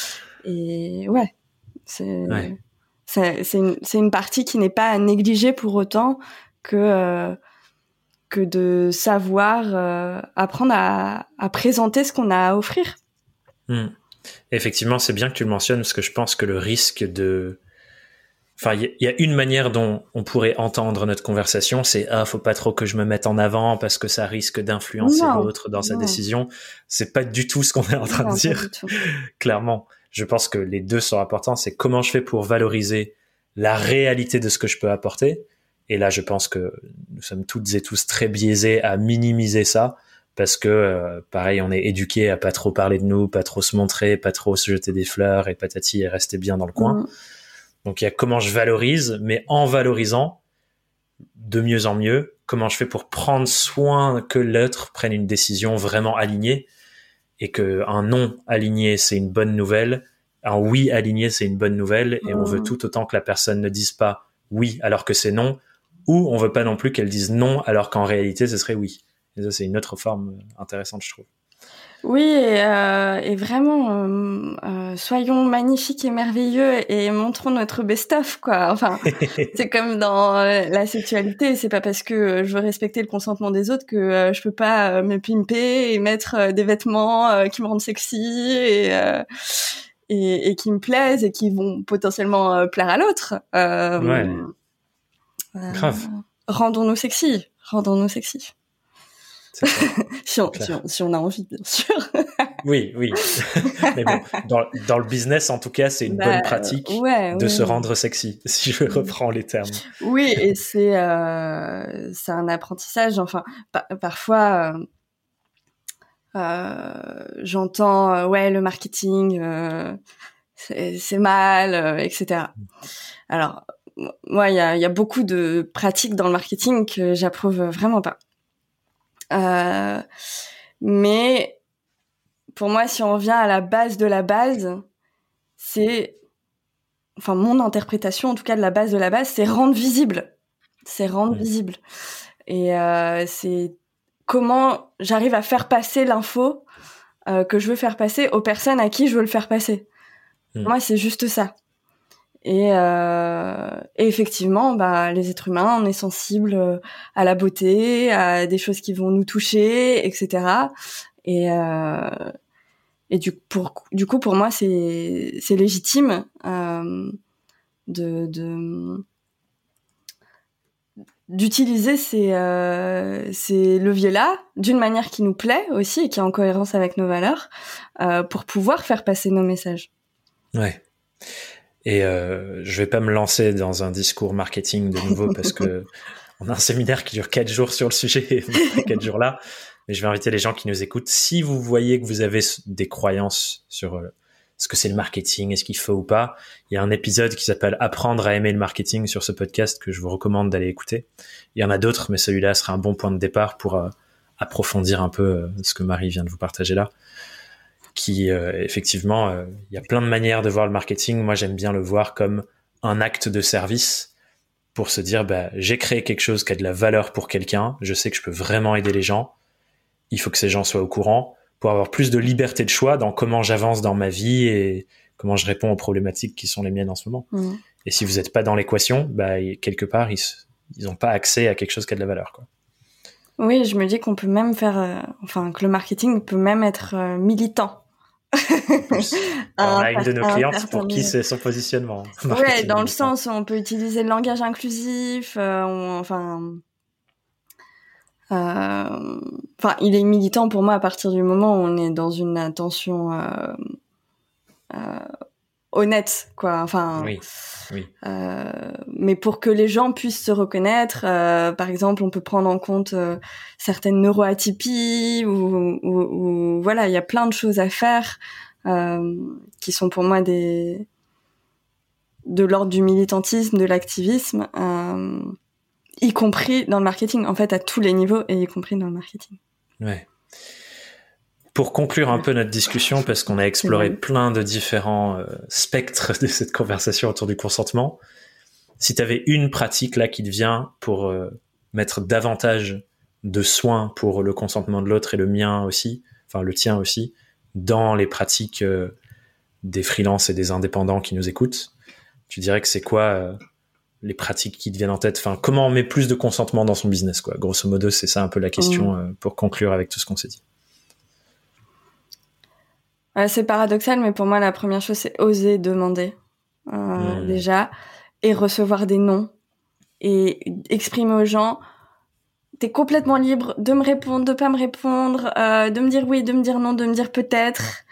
et ouais, c'est, ouais. c'est, c'est, une, c'est une partie qui n'est pas à négliger pour autant que, euh, que de savoir euh, apprendre à, à présenter ce qu'on a à offrir. Mmh. Effectivement, c'est bien que tu le mentionnes parce que je pense que le risque de... Enfin, il y, y a une manière dont on pourrait entendre notre conversation, c'est ah, faut pas trop que je me mette en avant parce que ça risque d'influencer Non, l'autre dans sa non, décision. C'est pas du tout ce qu'on est en train non, de pas dire. du tout. Clairement, je pense que les deux sont importants. C'est comment je fais pour valoriser la réalité de ce que je peux apporter. Et là, je pense que nous sommes toutes et tous très biaisés à minimiser ça parce que, euh, pareil, on est éduqués à pas trop parler de nous, pas trop se montrer, pas trop se jeter des fleurs et patati et rester bien dans le coin. Mmh. Donc, il y a comment je valorise, mais en valorisant de mieux en mieux, comment je fais pour prendre soin que l'autre prenne une décision vraiment alignée et que un non aligné, c'est une bonne nouvelle, un oui aligné, c'est une bonne nouvelle et on veut tout autant que la personne ne dise pas oui alors que c'est non, ou on veut pas non plus qu'elle dise non alors qu'en réalité, ce serait oui. Et ça, c'est une autre forme intéressante, je trouve. Oui, et, euh, et vraiment, euh, euh, soyons magnifiques et merveilleux et montrons notre best-of, quoi. Enfin, c'est comme dans euh, la sexualité, c'est pas parce que euh, je veux respecter le consentement des autres que euh, je peux pas euh, me pimper et mettre euh, des vêtements euh, qui me rendent sexy et, euh, et, et qui me plaisent et qui vont potentiellement euh, plaire à l'autre. Euh, Ouais, euh, grave. Rendons-nous sexy, rendons-nous sexy. C'est clair. si, on, clair. si, on, si on a envie, bien sûr. Oui, oui. Mais bon, dans, dans le business, en tout cas, c'est une bah, bonne pratique ouais, de oui, se oui. rendre sexy, si je reprends les termes. Oui, et c'est euh, c'est un apprentissage. Enfin, pa- parfois, euh, euh, j'entends euh, ouais le marketing, euh, c'est, c'est mal, euh, et cetera. Alors, moi, il y a, y a beaucoup de pratiques dans le marketing que j'approuve vraiment pas. Euh, mais pour moi, si on revient à la base de la base, c'est, enfin, mon interprétation, en tout cas de la base de la base, c'est rendre visible. C'est rendre Mmh. visible. Et euh, c'est comment j'arrive à faire passer l'info euh, que je veux faire passer aux personnes à qui je veux le faire passer. Mmh. Moi, c'est juste ça. Et, euh, et effectivement, bah, les êtres humains, on est sensible à la beauté, à des choses qui vont nous toucher, et cetera. Et, euh, et du, pour, du coup, pour moi, c'est, c'est légitime euh, de, de d'utiliser ces, euh, ces leviers-là d'une manière qui nous plaît aussi et qui est en cohérence avec nos valeurs euh, pour pouvoir faire passer nos messages. Ouais. Et euh, je vais pas me lancer dans un discours marketing de nouveau parce que on a un séminaire qui dure quatre jours sur le sujet et on fait quatre jours là. Mais je vais inviter les gens qui nous écoutent. Si vous voyez que vous avez des croyances sur euh, ce que c'est le marketing, est-ce qu'il faut ou pas, il y a un épisode qui s'appelle Apprendre à aimer le marketing sur ce podcast que je vous recommande d'aller écouter. Il y en a d'autres, mais celui-là sera un bon point de départ pour euh, approfondir un peu euh, ce que Marie vient de vous partager là. Qui, euh, effectivement, euh, il y a plein de manières de voir le marketing. Moi, j'aime bien le voir comme un acte de service pour se dire, bah, j'ai créé quelque chose qui a de la valeur pour quelqu'un. Je sais que je peux vraiment aider les gens. Il faut que ces gens soient au courant pour avoir plus de liberté de choix dans comment j'avance dans ma vie et comment je réponds aux problématiques qui sont les miennes en ce moment. Mmh. Et si vous n'êtes pas dans l'équation, bah, quelque part, ils ils n'ont pas accès à quelque chose qui a de la valeur, quoi. Oui, je me dis qu'on peut même faire, euh, enfin, que le marketing peut même être euh, militant. Alors, on a une de nos clientes pour qui c'est son positionnement. Ouais, dans le sens où on peut utiliser le langage inclusif, euh, on, enfin, euh, enfin, il est militant pour moi à partir du moment où on est dans une intention euh, euh, honnête, quoi. Enfin, oui, oui. Euh, mais pour que les gens puissent se reconnaître, euh, par exemple, on peut prendre en compte euh, certaines neuroatypies ou, ou, ou voilà, il y a plein de choses à faire euh, qui sont pour moi des de l'ordre du militantisme, de l'activisme, euh, y compris dans le marketing, en fait, à tous les niveaux et y compris dans le marketing. Ouais. Pour conclure un peu notre discussion, parce qu'on a exploré plein de différents euh, spectres de cette conversation autour du consentement, si tu avais une pratique là qui te vient pour euh, mettre davantage de soin pour le consentement de l'autre et le mien aussi, enfin le tien aussi, dans les pratiques euh, des freelances et des indépendants qui nous écoutent, tu dirais que c'est quoi euh, les pratiques qui te viennent en tête? Enfin, comment on met plus de consentement dans son business, quoi. Grosso modo, c'est ça un peu la question euh, pour conclure avec tout ce qu'on s'est dit. Ouais, c'est paradoxal, mais pour moi, la première chose, c'est oser demander, euh, mmh. déjà, et recevoir des non, et exprimer aux gens, t'es complètement libre de me répondre, de pas me répondre, euh, de me dire oui, de me dire non, de me dire peut-être.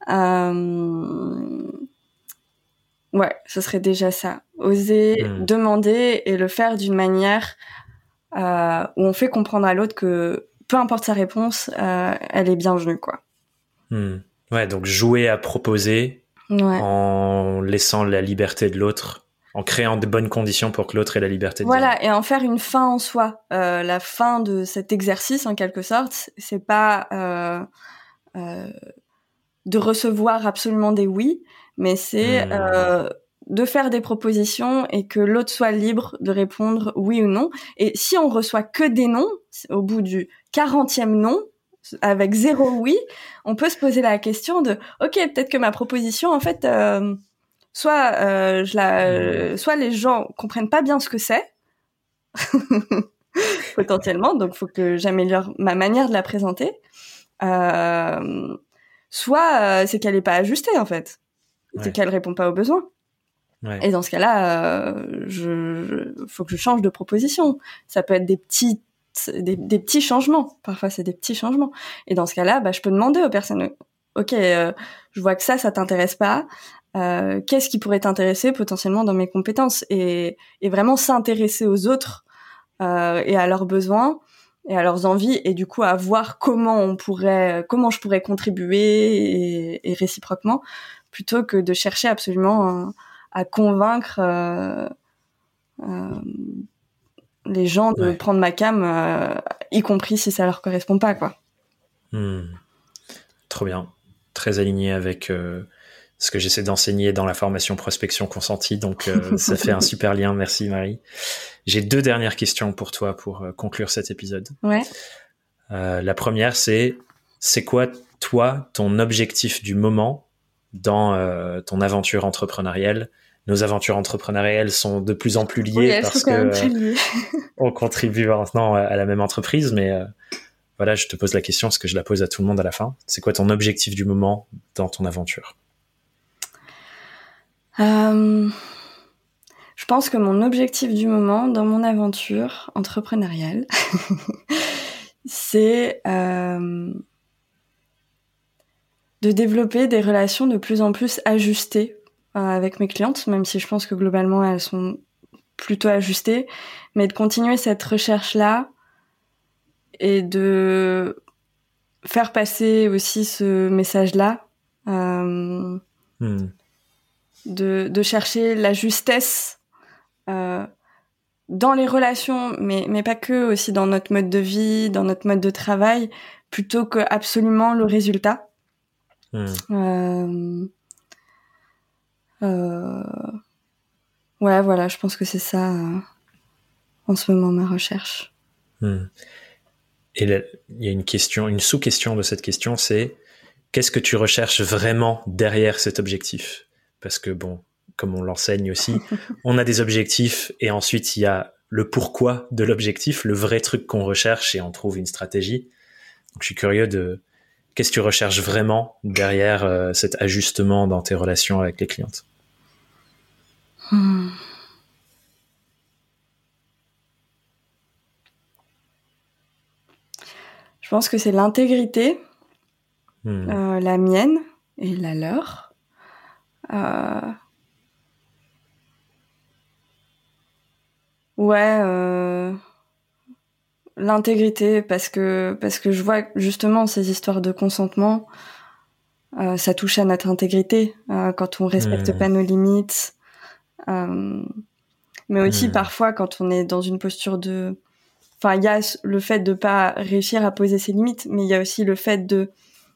Euh... Ouais, ce serait déjà ça. Oser mmh. demander et le faire d'une manière euh, où on fait comprendre à l'autre que peu importe sa réponse, euh, elle est bienvenue, quoi. Mmh. Ouais, donc jouer à proposer ouais. en laissant la liberté de l'autre, en créant de bonnes conditions pour que l'autre ait la liberté de voilà, dire. Et en faire une fin en soi. Euh, la fin de cet exercice, en quelque sorte, c'est pas euh, euh, de recevoir absolument des oui, mais c'est mmh. euh, de faire des propositions et que l'autre soit libre de répondre oui ou non. Et si on reçoit que des non, au bout du quarantième non, avec zéro oui, on peut se poser la question de ok, peut-être que ma proposition en fait euh, soit euh, je la euh, soit les gens comprennent pas bien ce que c'est potentiellement, donc faut que j'améliore ma manière de la présenter, euh, soit euh, c'est qu'elle est pas ajustée en fait, ouais. c'est qu'elle répond pas aux besoins. Ouais. Et dans ce cas-là, euh, je, je faut que je change de proposition. Ça peut être des petits Des, des petits changements. Parfois, c'est des petits changements. Et dans ce cas-là, bah, je peux demander aux personnes, ok, euh, je vois que ça, ça t'intéresse pas. Euh, qu'est-ce qui pourrait t'intéresser potentiellement dans mes compétences et, et vraiment s'intéresser aux autres euh, et à leurs besoins et à leurs envies et du coup à voir comment on pourrait, comment je pourrais contribuer et, et réciproquement, plutôt que de chercher absolument euh, à convaincre. Euh, euh, les gens de ouais. prendre ma cam, euh, y compris si ça leur correspond pas, quoi. Mmh. Trop bien. Très aligné avec euh, ce que j'essaie d'enseigner dans la formation prospection consentie, donc euh, ça fait un super lien. Merci Marie. J'ai deux dernières questions pour toi pour euh, conclure cet épisode. Ouais. Euh, la première, c'est c'est quoi toi ton objectif du moment dans euh, ton aventure entrepreneuriale? Nos aventures entrepreneuriales sont de plus en plus liées oui, parce que euh, on contribue maintenant à la même entreprise, mais euh, voilà, je te pose la question parce que je la pose à tout le monde à la fin. C'est quoi ton objectif du moment dans ton aventure? euh, Je pense que mon objectif du moment dans mon aventure entrepreneuriale, c'est euh, de développer des relations de plus en plus ajustées euh, avec mes clientes, même si je pense que globalement elles sont plutôt ajustées, mais de continuer cette recherche-là et de faire passer aussi ce message-là, euh, mm. de, de chercher la justesse euh, dans les relations, mais, mais pas que, aussi dans notre mode de vie, dans notre mode de travail, plutôt que absolument le résultat. Mm. Euh, euh, ouais, voilà, je pense que c'est ça euh, en ce moment ma recherche. Mm. Et là, il y a une question, une sous-question de cette question, c'est qu'est-ce que tu recherches vraiment derrière cet objectif ? Parce que bon, comme on l'enseigne aussi, on a des objectifs et ensuite il y a le pourquoi de l'objectif, le vrai truc qu'on recherche et on trouve une stratégie. Donc je suis curieux de qu'est-ce que tu recherches vraiment derrière euh, cet ajustement dans tes relations avec les clientes ? Hmm. Je pense que c'est l'intégrité, mmh. euh, la mienne et la leur. Euh... Ouais, euh... l'intégrité, parce que parce que je vois justement ces histoires de consentement, euh, ça touche à notre intégrité euh, quand on respecte mmh. pas nos limites. Euh... Mais aussi mmh. parfois quand on est dans une posture de Enfin, il y a le fait de pas réussir à poser ses limites, mais il y a aussi le fait de,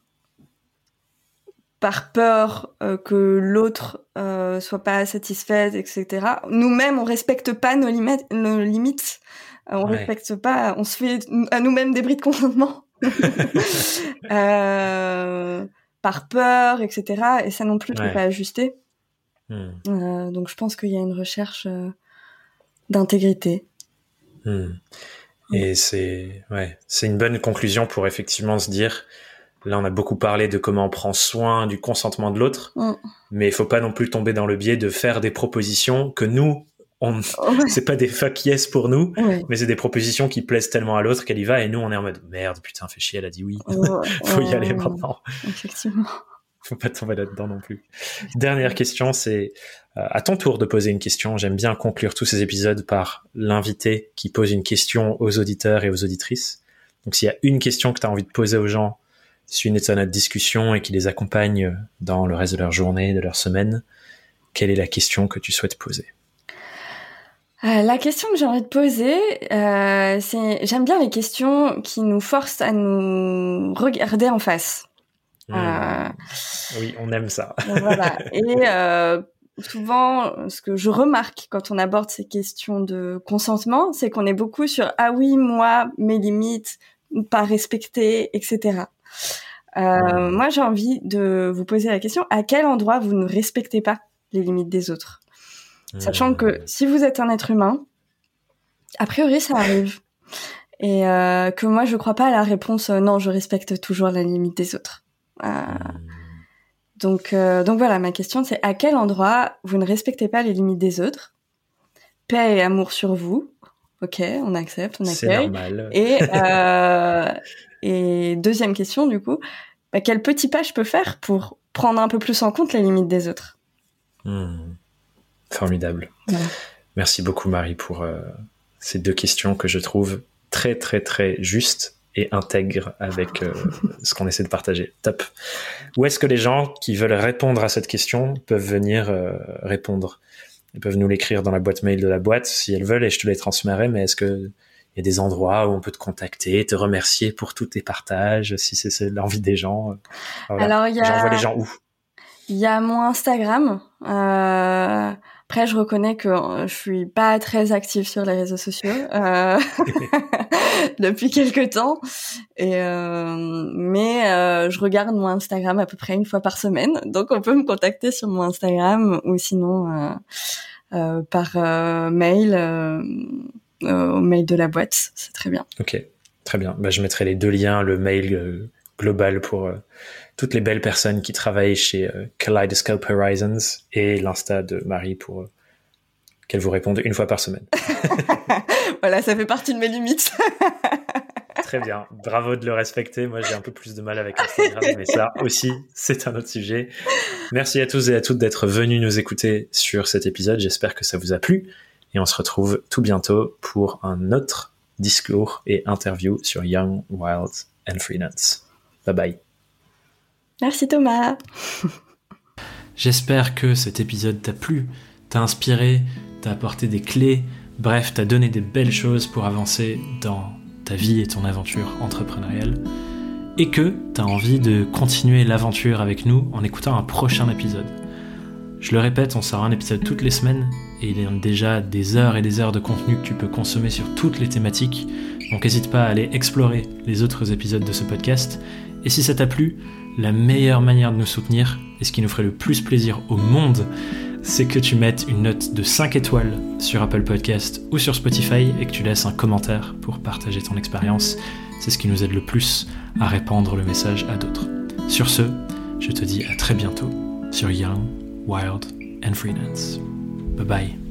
par peur euh, que l'autre euh, soit pas satisfaite, et cetera. Nous-mêmes, on respecte pas nos limites, nos limites. Euh, on ouais. respecte pas, on se fait à nous-mêmes des bris de consentement. euh, par peur, et cetera. Et ça non plus, ouais. c'est pas ajusté. Mm. Euh, donc, je pense qu'il y a une recherche euh, d'intégrité. Mm. Et c'est, ouais, c'est une bonne conclusion pour effectivement se dire, là on a beaucoup parlé de comment on prend soin du consentement de l'autre, mm. mais il faut pas non plus tomber dans le biais de faire des propositions que nous, on, ouais. c'est pas des fuck yes pour nous, ouais. mais c'est des propositions qui plaisent tellement à l'autre qu'elle y va et nous on est en mode merde, putain, fait chier, elle a dit oui, ouais. faut y aller maintenant. Effectivement. Faut pas tomber là-dedans non plus. Dernière question, c'est euh, à ton tour de poser une question. J'aime bien conclure tous ces épisodes par l'invité qui pose une question aux auditeurs et aux auditrices. Donc s'il y a une question que tu as envie de poser aux gens suite à notre discussion et qui les accompagne dans le reste de leur journée, de leur semaine, quelle est la question que tu souhaites poser ? Euh, la question que j'ai envie de poser, euh, c'est j'aime bien les questions qui nous forcent à nous regarder en face. Mmh. Euh, oui, on aime ça. Voilà. Et euh, souvent, ce que je remarque quand on aborde ces questions de consentement, c'est qu'on est beaucoup sur « ah oui, moi, mes limites, pas respectées, et cetera » euh, mmh. Moi, j'ai envie de vous poser la question « à quel endroit vous ne respectez pas les limites des autres ?» mmh. Sachant que si vous êtes un être humain, a priori, ça arrive. Et euh, que moi, je crois pas à la réponse euh, « non, je respecte toujours la limite des autres ». Euh, donc, euh, donc voilà, ma question c'est à quel endroit vous ne respectez pas les limites des autres ? Paix et amour sur vous. Ok, on accepte, on accueille. C'est normal. Et, euh, et deuxième question du coup, bah, quel petit pas je peux faire pour prendre un peu plus en compte les limites des autres ? mmh. Formidable. Ouais. Merci beaucoup Marie pour euh, ces deux questions que je trouve très très très justes et intègre avec euh, ce qu'on essaie de partager. Top. Où est-ce que les gens qui veulent répondre à cette question peuvent venir euh, répondre ? Ils peuvent nous l'écrire dans la boîte mail de la boîte si elles veulent et je te les transmets, mais est-ce qu'il y a des endroits où on peut te contacter, te remercier pour tous tes partages, si c'est, c'est l'envie des gens ? Voilà. Alors, y a... J'envoie les gens où ? Il y a mon Instagram. Euh... Après, je reconnais que je suis pas très active sur les réseaux sociaux euh... depuis quelques temps, et euh... mais euh, je regarde mon Instagram à peu près une fois par semaine, donc on peut me contacter sur mon Instagram ou sinon euh, euh, par euh, mail euh, euh, au mail de la boîte, c'est très bien. Ok, très bien. Bah, je mettrai les deux liens, le mail euh, global pour euh, toutes les belles personnes qui travaillent chez euh, Kaleidoscope Horizons et l'Insta de Marie pour euh, qu'elle vous réponde une fois par semaine. Voilà, ça fait partie de mes limites. Très bien, bravo de le respecter. Moi, j'ai un peu plus de mal avec Instagram, mais ça aussi, c'est un autre sujet. Merci à tous et à toutes d'être venus nous écouter sur cet épisode. J'espère que ça vous a plu. Et on se retrouve tout bientôt pour un autre discours et interview sur Young, Wild and Freelance. Bye bye. Merci Thomas. J'espère que cet épisode t'a plu, t'a inspiré, t'a apporté des clés, bref, t'a donné des belles choses pour avancer dans ta vie et ton aventure entrepreneuriale, et que tu as envie de continuer l'aventure avec nous en écoutant un prochain épisode. Je le répète, on sort un épisode toutes les semaines, et il y a déjà des heures et des heures de contenu que tu peux consommer sur toutes les thématiques, donc n'hésite pas à aller explorer les autres épisodes de ce podcast, et si ça t'a plu, la meilleure manière de nous soutenir, et ce qui nous ferait le plus plaisir au monde, c'est que tu mettes une note de cinq étoiles sur Apple Podcast ou sur Spotify et que tu laisses un commentaire pour partager ton expérience. C'est ce qui nous aide le plus à répandre le message à d'autres. Sur ce, je te dis à très bientôt sur Young, Wild and Freelance. Bye bye.